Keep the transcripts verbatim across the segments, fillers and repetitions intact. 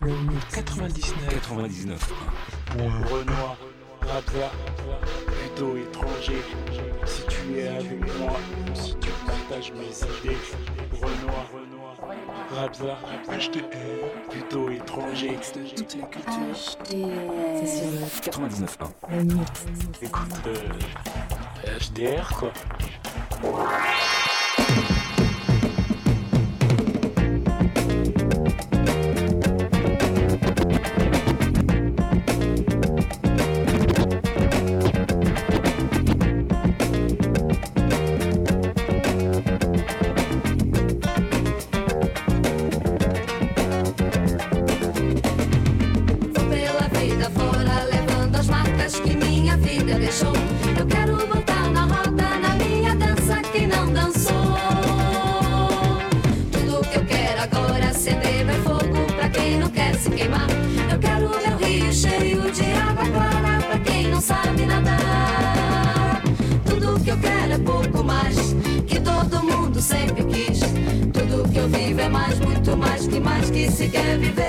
quatre-vingt-dix-neuf. quatre-vingt-dix-neuf. Renoir, Radza, plutôt étranger. Si tu es avec moi, si tu partages mes idées. Renoir, Radza, H D R, plutôt étranger. Toute la culture. C'est sur le quatre-vingt-dix-neuf point un. le mix. Écoute, euh, H D R quoi. Eu quero botar na roda, na minha dança quem não dançou. Tudo que eu quero agora é acender meu fogo pra quem não quer se queimar. Eu quero meu rio cheio de água clara pra quem não sabe nadar. Tudo que eu quero é pouco mais que todo mundo sempre quis. Tudo que eu vivo é mais, muito mais que mais que se quer viver.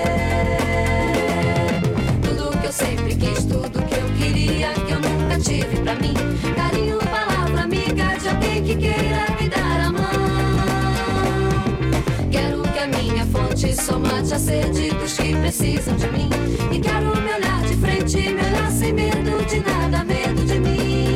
Tudo que eu sempre quis, tudo que eu queria que eu nunca tive pra mim. Carinho, palavra amiga de alguém que queira me dar a mão. Quero que a minha fonte só mate a sede dos que precisam de mim. E quero me olhar de frente, me olhar sem medo de nada, medo de mim.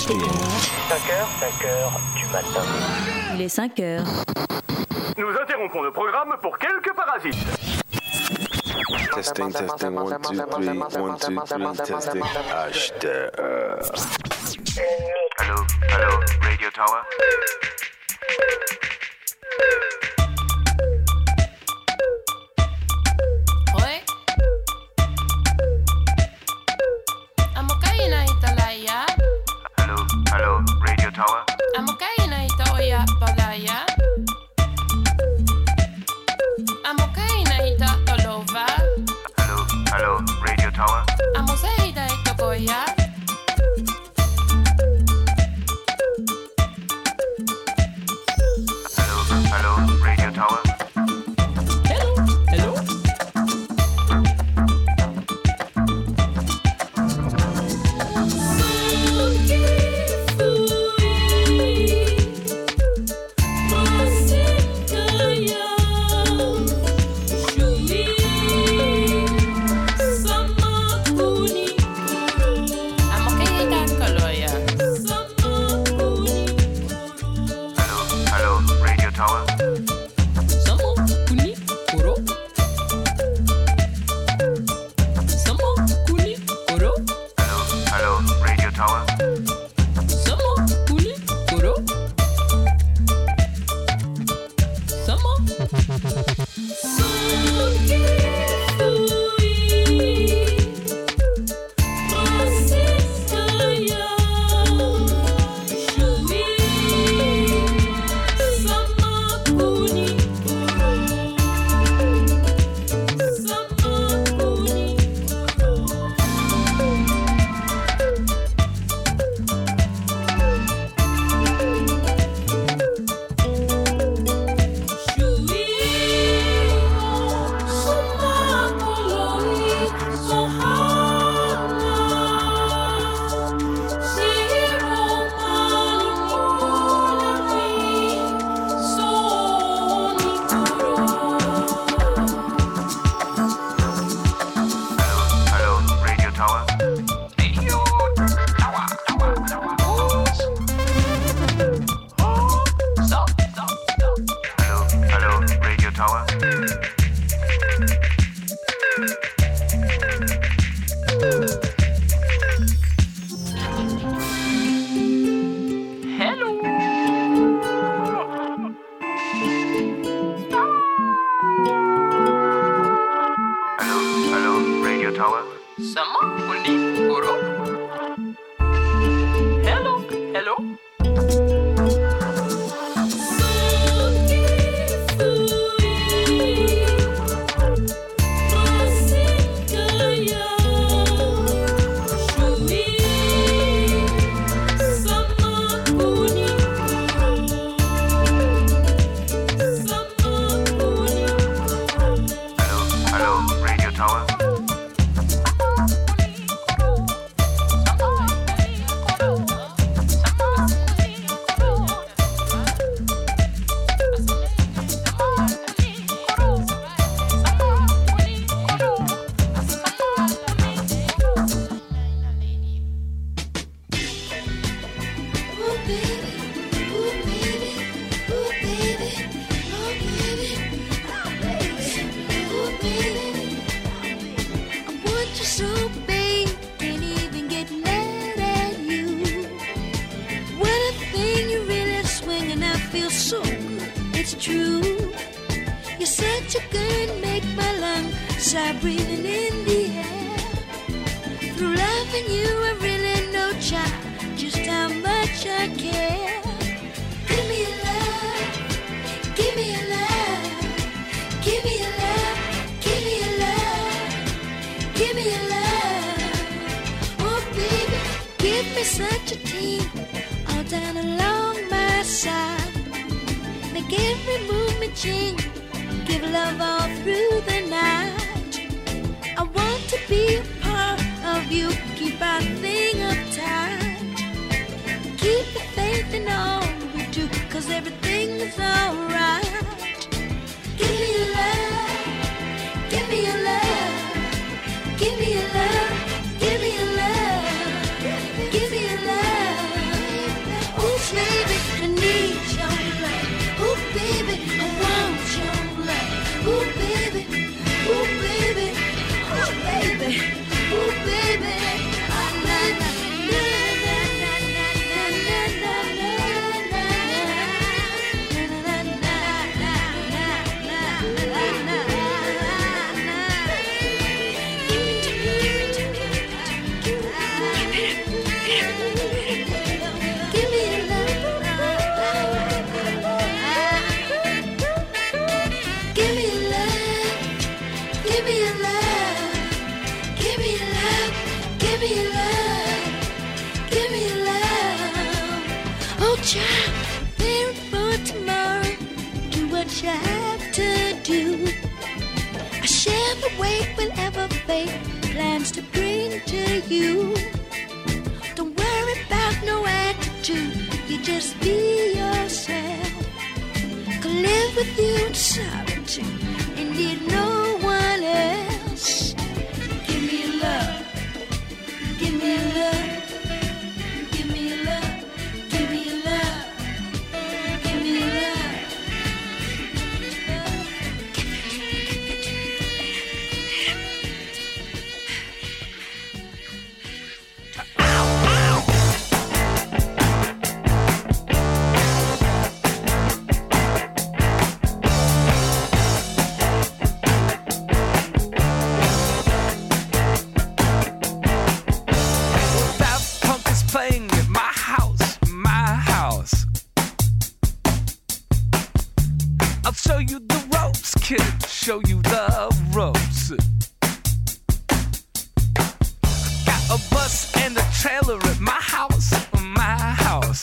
cinq heures, cinq heures du matin. Il est cinq heures. Nous interrompons le programme pour quelques parasites. Testing, testing, one, two, three, one, two, three, testing. H T R. Hello, hello, Radio Tower. Oi. Amo kayo na italaya. Hello, hello, Radio Tower. Amo kayo na itaoya palaya. Amo kayo na itatolova. Hello, hello, Radio Tower. Amo sa ita itokoya. Hello, hello, Radio Tower. Hello, hello. Amo kayo itakoloya. Hello, hello, Radio Tower. Samo kuni kuro. Samo kuni kuro. Hello, hello, Radio Tower. Samo kuni kuro. Samo. Hello, hello, Radio Tower. Hello, hello, Radio Tower. Hello, hello, Radio Tower. Samo kuni kuro. Hello, hello. Hello, hello, Radio Tower. So good, it's true. You're such a good, make my lungs start breathing in the air. Through loving you, I really know, child, just how much I care. Give me your love, give me your love, give me your love, give me your love, give me your love. Oh baby, give me such a team, all down along my side. Make every movement change, give love all through the night. I want to be a part of you, keep our thing uptight. Keep the faith in all we do, cause everything's alright. Give me your love, give me your love, give me your love, give me your love, give me your love. Give me your love. Give me your love. Give me your love. Give me your love. Oh, child, there for tomorrow. Do what you have to do. I share the weight whenever fate plans to bring to you. Don't worry about no attitude. You just be yourself. Can live with you in solitude and need no one else. Give me your love. Give me your love. Give me your love. Give me your love. Give me your love. Show you the ropes, kid. Show you the ropes. Got a bus and a trailer at my house, my house.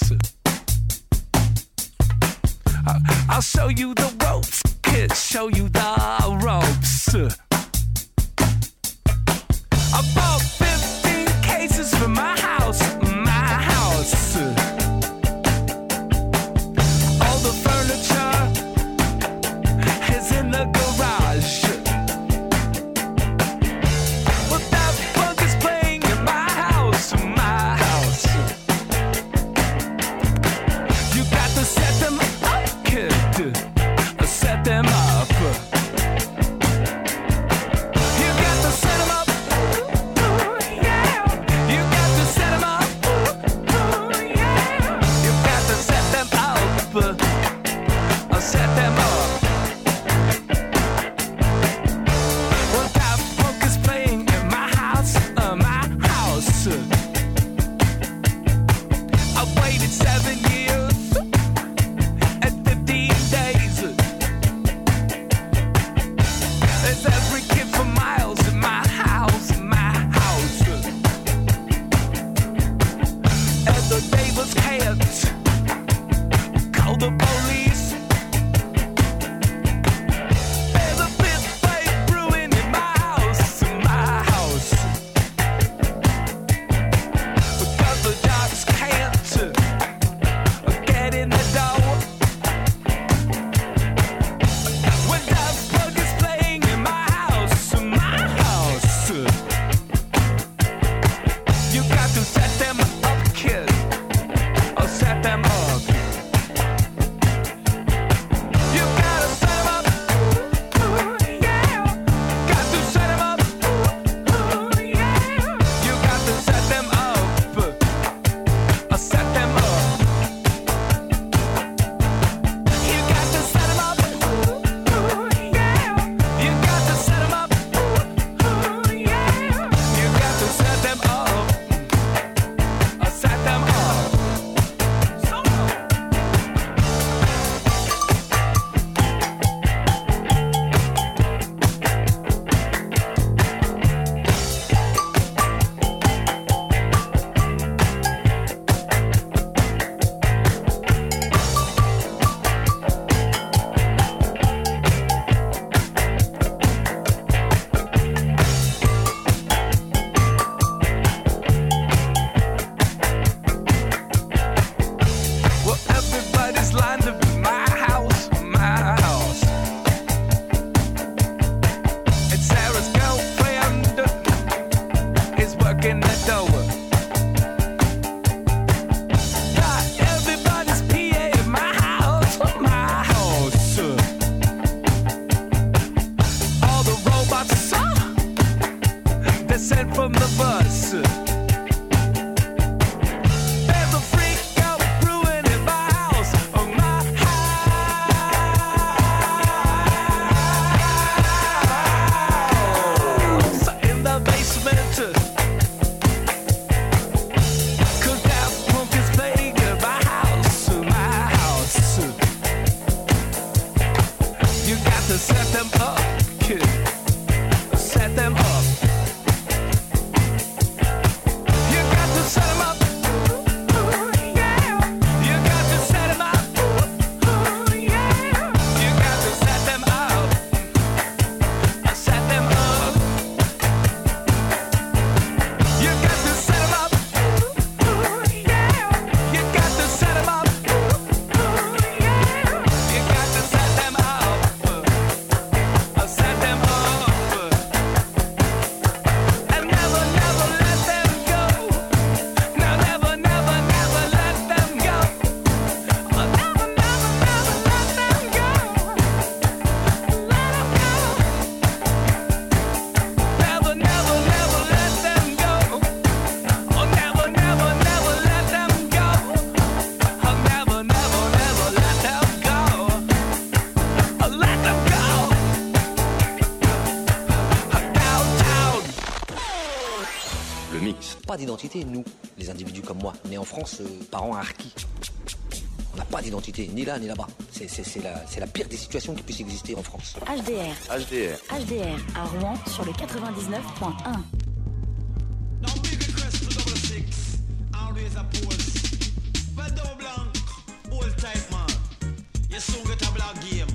I'll show you the ropes, kid. Show you the ropes. I bought fifteen cases for my house, my house. All the furniture in the garage. But that bug is playing in my house, my house. You got to set them up, kid. Set them up. You got to set them up. Ooh, yeah. You got to set them up. Ooh, yeah. You got to set them up. Set them up. pas d'identité, nous, les individus comme moi, nés en France, euh, parents harkis. On n'a pas d'identité, ni là, ni là-bas. C'est, c'est, c'est, la, c'est la pire des situations qui puisse exister en France. H D R. H D R. H D R, à Rouen, sur le quatre-vingt-dix-neuf point un. Now big request to double six, always a pose. But double blank, old type man. You soon get a black game.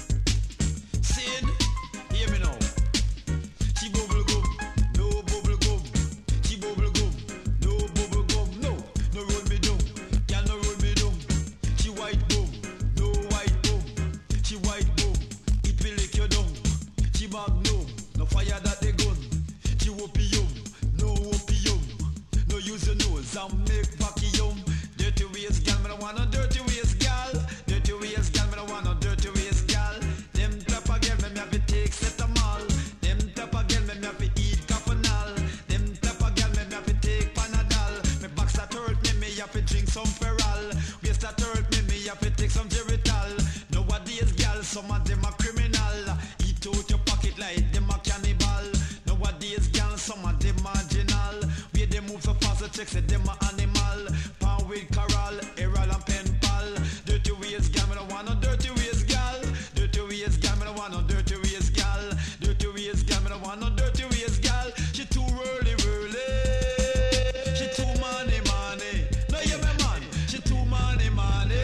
Sid, hear me now. She bubble gum, no bubble gum. She bubble gum, no bubble gum. No, no roll me down, girl no roll me down. She white bum, no white bum. She white bum, it will lick you down. She magnum, no fire that they gun. She opium, no opium. No use your nose and make vacuum. Dirty waist gal, me no want a dirty waist gal. Dirty waist gal, me no want a dirty waist gal. Them type of girl, me me have to take Cetamal. Them type of girl, me me have to eat Capanal. Them type of girl, me me have to take Panadol. Me back start hurt me, me have to drink some Feral. Waist start hurt me, me have to take some Geritol. Nowadays gal, some of them are criminal. Eat out your pocket like them a cannibal. Nowadays gal, some of them marginal. Where they move so fast, the chicks say them a animal. Pound with coral, Errol and pen pal. Dirty waist gal, me no want no dirty waist gal. Dirty waist gal, me no want no dirty waist gal. Dirty waist gal, me no want no dirty waist gal. She too early, early. She too money, money. No, you me man. She too money, money.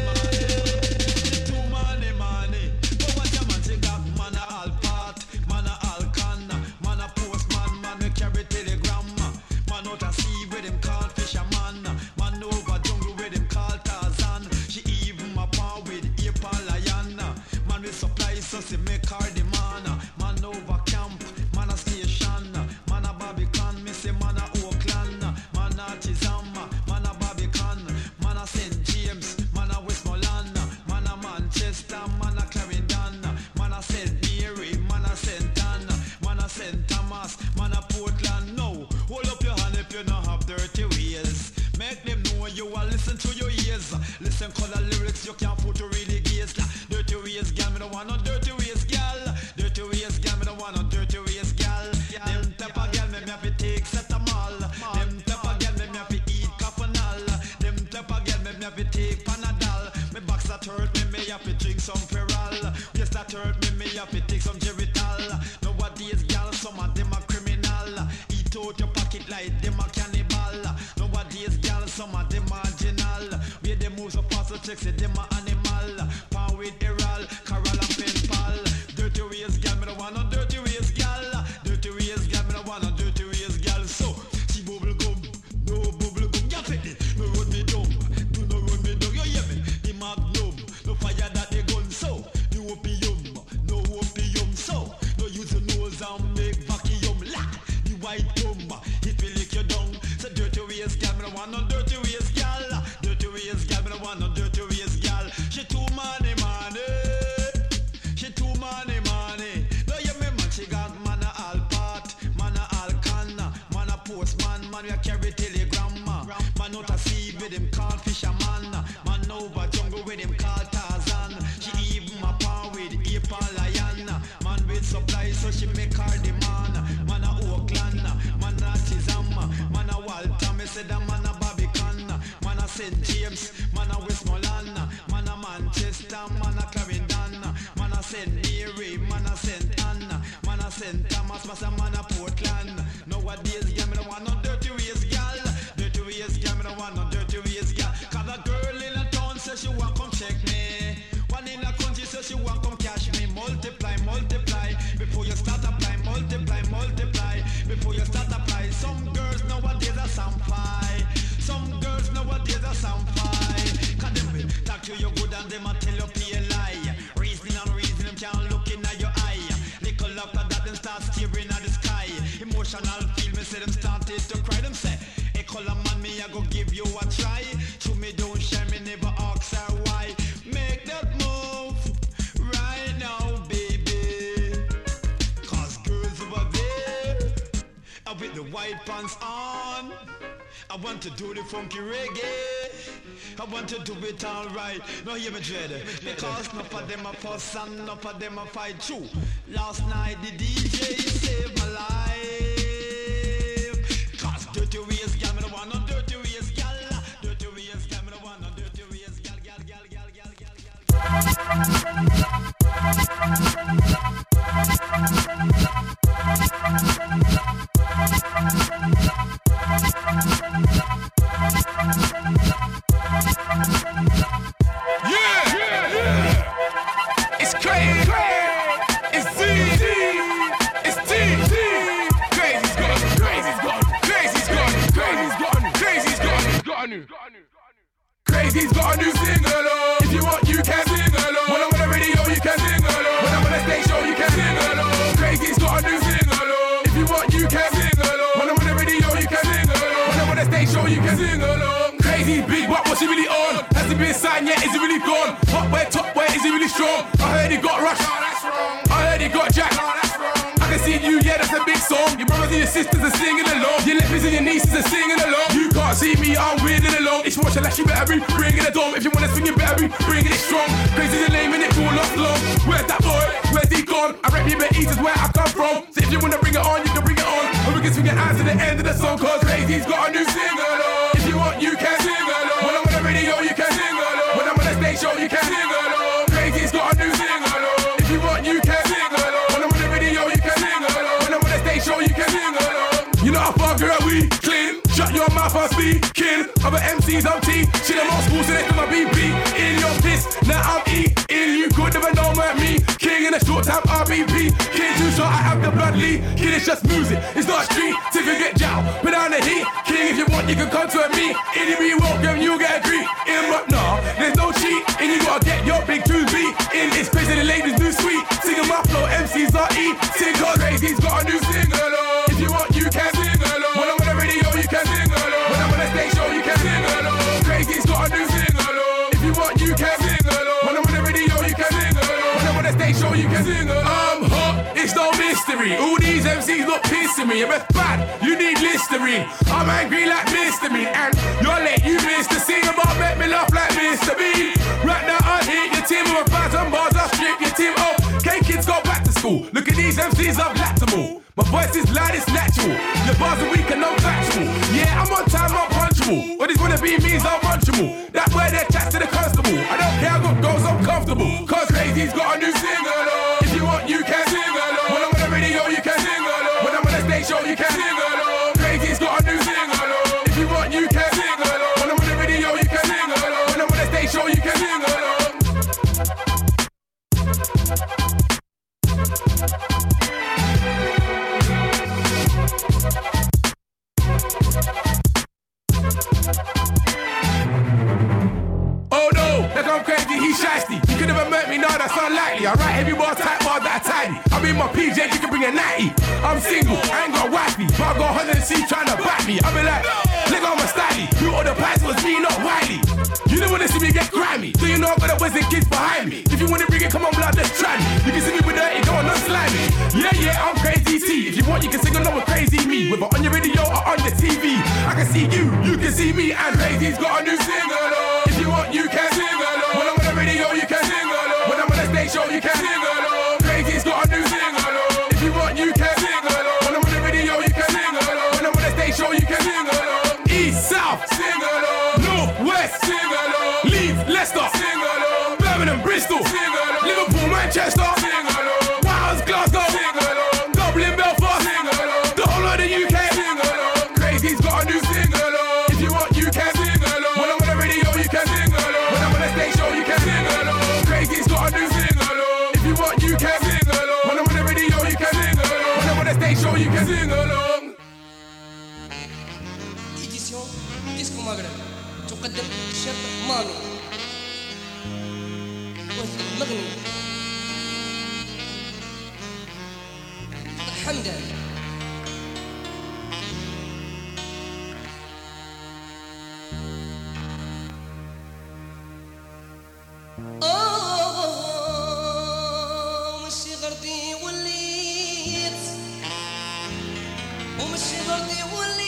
She too money, money. But what your man say got man a all part, man a all can, man a postman, man we carry telegram, man out a sea with him call fisherman, man over jungle with him call Tarzan. She even my paw with ape and lion, man with supply so she make her demand. Man over camp, man a station, man a Barbican, me say man a Oakland, man a Tizam, man a Barbican, man a Saint James, man a Westmoreland, man a Manchester, man a Clarendon, man a Saint Mary, man a Saint Anne, man a Saint Thomas, man a Portland. No, hold up your hand if you don't have dirty ways. Make them know you are listen to your ears. Listen color lyrics you can't put to really gaze. Dirty ways, gal, me don't want no dirty ways, gal. Dirty ways, gal, me don't want no dirty ways, gal. Them type of gal, me me have to take Cetamal. Them type of gal, me me have to eat Capanal. Them type of gal, me me have to take Panadol. Me back start hurt me, me have to drink some Feral. Yes, that hurt me, me have to take some Geritol. Nowadays, gal, some of them are criminal. Eat out your pocket like them a cannibal. Nowadays, gal, some of them marginal. Where they move so fast, the chicks say them a animal. Pound with Errol, Coral and pen pal. Dirty ways, gal, me no want no dirty ways, gal. Dirty ways, gal, me no want no dirty ways, gal. So, she bubble gum, no bubble gum. Ya fit it, no run me down, do no run me down. You hear me? The magnum, no fire that they gun. So, the opium, no opium. So, no use your nose and make vacuum. La, the white bum, it will lick you down. So, dirty ways, gal, me no want no dirty ways, gal. Dirty ways, gal, me no want no dirty ways, gal. She too money, money. She too money, money. No, you me man, she got man a all part, man a all can, man a postman, man we a carry telegram, man out a sea with him call fisherman, man over jungle with him call Tarzan. She even my paw with ape and lion, man with supply so she make her demand. Man a Oakland, man a Tizam, man a Walter, me say that man a Barbican, man a Saint James, man a Westmoreland, man a Manchester, man a Clarendon, man a Saint Mary, man a Saint Anne, man a Saint Thomas, man a Portland. Nowadays, gal, me no want no dirty ways, gal. Dirty ways, gal, me no want no dirty ways, gal. Cause a girl in a town says she want come check me. One in a country says she want come cash me. Multiply, multiply, before you start apply. Multiply, multiply, before you start apply. Some girls nowadays are some pie. Some girls nowadays are some pie. Cause them will talk to you good and them a tell you pay a lie. Reasoning and reasoning can't look in your eye. Little after that them start staring at the sky. Emotional feel me say them started to cry. Them say, hey color man, me I go give you a try. To me don't share me never ask her why. Make that move right now, baby. Cause girls over there are with the white pants on. I want to do the funky reggae. I want to do it alright. Now hear me dread. Because enough of them a fuss and enough of them a fight too. Last night the D J saved my life. Cause dirty ways, gal, me no Crazy's got a new single. If you want, you can sing along. When I'm on the radio, you can sing along. When I'm on the stage show, you can sing along. Crazy's got a new single. If you want, you can sing along. When I'm on the radio, you can sing along. When I'm on the stage show, you can sing along. Crazy's big, but what's he really on? Has he been signed yet? Is he really gone? Hot where, top where? Is he really strong? I heard he got rushed. No, that's wrong. I heard he got jacked. No, that's wrong. I can see you, yeah, that's a big song. Your brothers and your sisters are singing along. Your nephews and your nieces are singing along. You can't see me, I'm winning along. It's watch a lash, you better be bringing it on. If you wanna swing, you better be bringing it strong. Crazy's the name and it all off long. Where's that boy? Where's he gone? I rap you better eat is where I come from. So if you wanna bring it on, you can bring it on. And we can swing it out to the end of the song. Cause Crazy's got a new single. If you want, you can sing along. When I'm on the radio, you can sing along. When I'm on the stage show, you can sing along. Crazy's got a new single. If you want, you can sing along. When I'm on the radio, you can sing along. When I'm on the stage show, you can sing along. You know how far, girl, we clean. Shut your mouth, I'm speaking. Other M Cs, I'm T. Shit, I'm old school, so they my B B. In your piss, now I'm eating. You could never know about me. King in a short time, R B P. King too short, I have the blood lead. Kid, it's just music, it's not a street. If you get jow, put down the heat. King, if you want, you can come to me. Any be welcome, you get a greet. In but nah, there's no cheat. And you gotta get your big tunes beat. In it's crazy, the ladies new sweet. Singing my flow, M Cs are E. Sing cause Crazy's got a new single. If you want, you can sing along. When I'm on the radio, you can sing along. When I'm on the stage show, you can sing along. Crazy's got a new single. If you want, you can sing along. When I'm on the radio, you can sing along. When I'm on the stage show, you can sing along. I'm hot, it's no mystery. All these M Cs look pissing me. If it's bad, you need Listerine. I'm angry like Mister Mean. And you're late, you missed the sing about make me laugh like Mister Bean. Right now, I hit your team with a thousand bars. I strip your team up. Okay, kids go back to school. Look at these M Cs, I've lapped them all. My voice is loud, it's natural. Your bars are weak and no factual. Yeah, I'm on time, I'm punchable. What this wanna be means I'm munchable. That boy there chats to the constable. I don't care, I got goals, I'm comfortable. Cause Crazy's got a new single. If you want, you can sing along. When I'm on the radio, you can sing along. When I'm on the stage show, you can sing along. Crazy's got a new single. If you want, you can sing along. When I'm on the radio, you can sing along. When I'm on the stage show, you can sing along. Oh no, like I'm crazy, he's shiesty. You could never make me, no, that's unlikely. I write heavy bars, tight bars that are tiny. I'm in my P J, you can bring a ninety. I'm single, I ain't got wifey, but I got hundred and C trying to back me. I be like, look on my styly. You all the pies was me, not Wiley. You don't wanna see me get grimy, so you know I got a Western kids behind me. If you wanna bring it, come on, blood, let's try me. You can see me with dirty, go on, not slimy. Yeah, yeah, I'm Crazy T. If you want, you can sing along with Crazy Me. Whether on your radio or on your T V, I can see you, you can see me, and Crazy's got a new single. If you want, you can sing along. When I'm on the radio, you can sing along. When I'm on the stage show, you can sing along. Crazy's got a new single. If you want, you can sing along. When I'm on the radio, you can sing along. When I'm on the stage show, you can sing along. East, South, sing along. North, West, sing along. Leeds, Leicester, sing along. Birmingham, Bristol, sing along. Liverpool, Manchester, sing along. Wales, Glasgow, sing along. Dublin, Belfast, sing along. The whole of the U K, sing along. Crazy's got a new single. If you want, you can sing along. When I'm on the radio, you can sing along. When I'm on the stage show, you can sing along. Crazy's got a new single. If you want, you can sing along. When I'm on the radio, you can sing along. When I'm on the stage show, you can sing along. إديسيون ديسكو مغرب تقدم شاب مامي مغني حمدان. ومشي غردي وليت ومشي غردي وليت